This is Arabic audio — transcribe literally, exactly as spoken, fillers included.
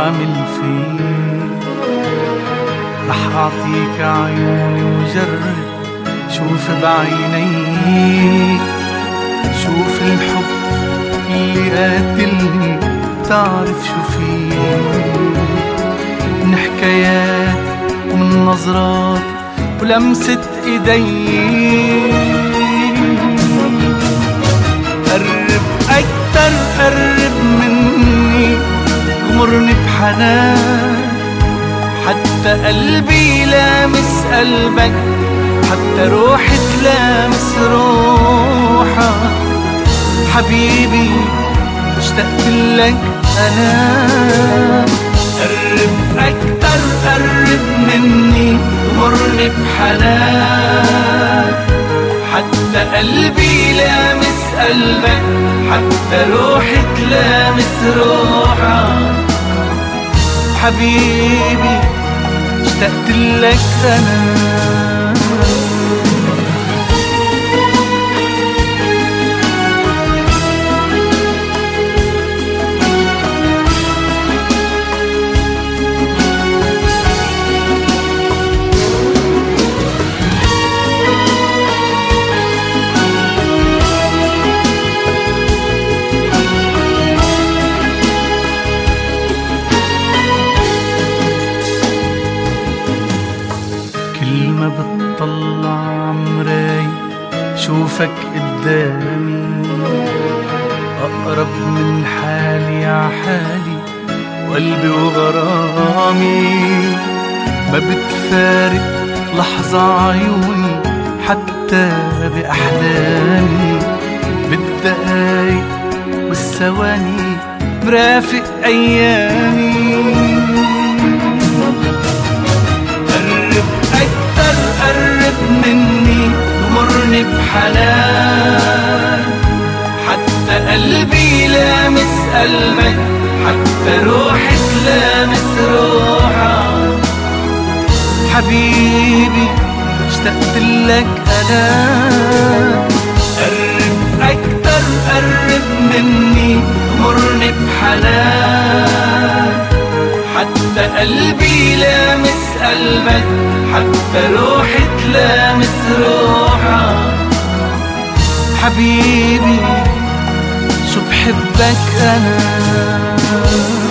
عامل فيه. رح أعطيك عيوني وجرب شوف بعينيك، شوف الحب اللي قاتلني تعرف شو فيه. من حكايات ومن نظرات ولمسة ايديك، قرب أكتر قرب مني، غمرني بحنان، حتى قلبي لامس قلبك، حتى روحي تلامس روحك. حبيبي اشتقت لك أنا، قرب أكتر قرب مني، غمرني بحنان، حتى قلبي لامس قلبك، حتى روحي تلامس روحك. حبيبي اشتقت لك أنا. كل ما بتطلع عمراي شوفك قدامي، أقرب من حالي ع حالي وقلبي وغرامي. ما بتفارق لحظة عيوني حتى بأحلامي، بالدقايق والثواني مرافق أيامي. قرب مني غمرني بحنان، حتى قلبي لامس قلبك، حتى روحي تلامس روحك. حبيبي اشتقت لك أنا، قرب أكتر قرب مني، غمرني بحنان، حتى قلبي لامس قلبك، حتى روحي تلامس روحك. حبيبي شو بحبك أنا.